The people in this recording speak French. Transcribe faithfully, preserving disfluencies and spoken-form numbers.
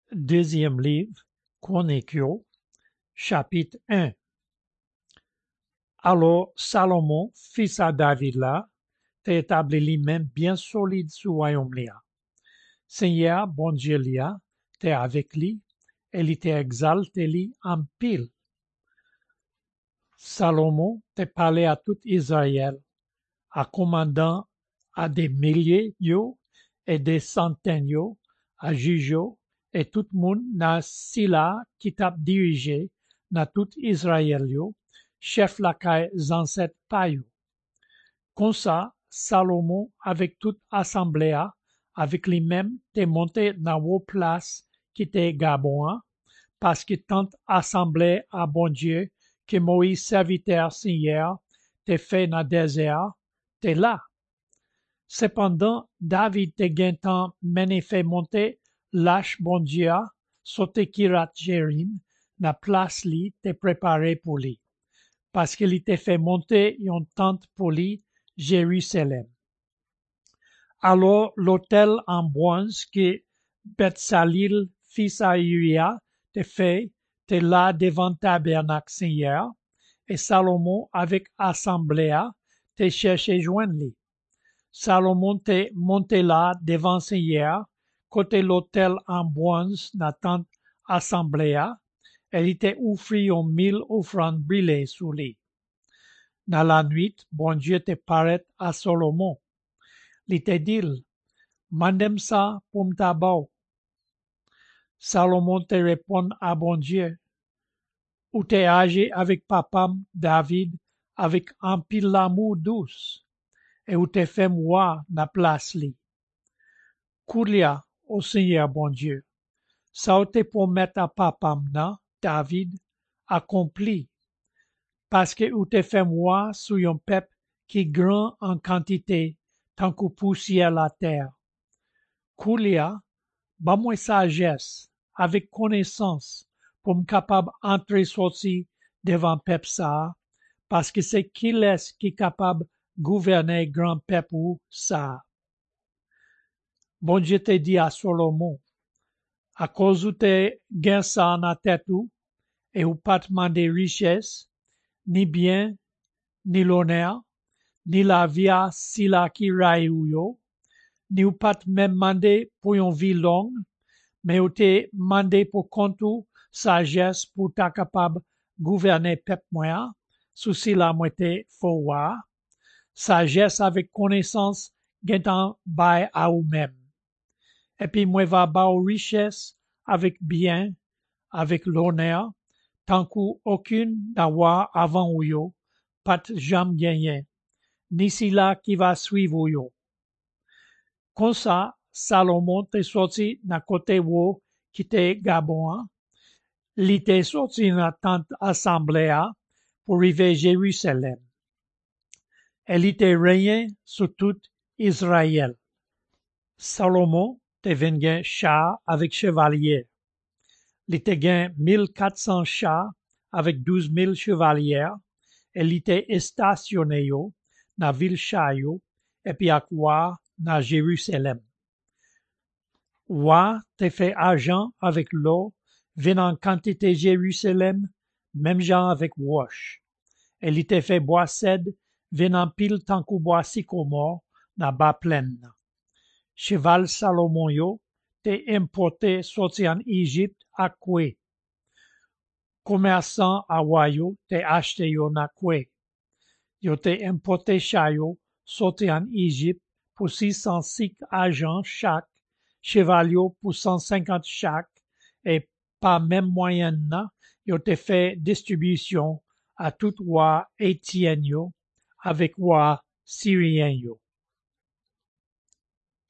Deuxième livre, Chroniques, chapitre un. Alors Salomon, fils à David là, t'a établi lui-même bien solide sous royaume là. Seigneur, bon Dieu là, t'es avec lui, et il t'a exalté lui en pile. Salomon t'a parlé à tout Israël, à commandant à des milliers yo, et des centaines yo, à juge yo, et tout le monde na sila qui t'a dirigé na tout Israël yo, chef la caille ancêtres pa yo. Comme ça, Salomon avec toute assemblée avec lui-même t'est monté dans vos places qui t'est Gabon, parce que tant assemblée à bon Dieu que Moïse serviteur Seigneur t'est fait dans le désert, t'es là. Cependant, David te gagnant mené fait monter lâche bon Dieu, sauter Kirat Jérim, na place li te préparé pour lui, parce qu'il était fait monter une tente pour lui, Jérusalem. Alors l'hôtel en bronze que Betsalil, fils à Uria, te fait, te là devant tabernacle Seigneur, et Salomon avec assemblée te cherché joindre lui. Salomon te monté là devant Seigneur, côté l'hôtel en bronze na tente assemblée, elle était offrit en mille offrandes brûlées sous lui. Dans la nuit, bon Dieu te paraît à Salomon. Il te dit, mandem ça pour m'tabao. Salomon te répond à bon Dieu, ou t'es âgé avec papam David avec un pile l'amour douce, et où t'es fait moi na place li. Koulia, au Seigneur bon Dieu, ça ou te promet à papam na, David, accompli, parce que ou te fait moi sous un peuple qui grand en quantité, tant que poussière la terre. Koulia, ba moi sagesse, avec connaissance, pour me capable entrer sortir devant peuple ça, parce que c'est qu'il est qui est capable gouverner grand peuple ça. Bon Dieu te dit à Salomon, à cause où te gain ça en tête ou, et ou pas demander richesse, ni bien, ni l'honneur, ni la vie si la qui raille ou yo, ni ou pas même demander pour une vie longue, mais ou te demandé pour compte ou sagesse pour ta capable gouverner peuple moyen, souci la moitié faut voir, sagesse avec connaissance gagnant bail à ou même. Et puis moi va ba aux richesse avec bien, avec l'honneur, tant qu'aucune d'avoir avant ou yo, pas jamais gagné, ni si là qui va suivre ou yo. Comme ça, Salomon t'est sorti na côté wo qui t'est Gabon, il était sorti na tente assemblée pour arriver Jérusalem. Elle était régné sur tout Israël. Salomon te venu char avec chevalier. Il était gain mille quatre cents chars avec douze mille chevaliers. Elle était stationné yo na ville chayo et puis à quoi na Jérusalem. Wa te fait argent avec l'eau, venant quantité Jérusalem, même genre avec wash. Elle était fait bois cèdre, venant pile tant qu'au bois sycomore, na bas plaine. Cheval Salomon yo, te importé sorti en Égypte à Koué. Commerçant à Wayo, te acheté yo na Koué. Yo te importé chayo, sorti en Égypte pour six cent six agents chaque, chevalio pour cent cinquante chaque, et par même moyen na, yo te fait distribution à tout roi Étienne yo, avec roi Syrien yo.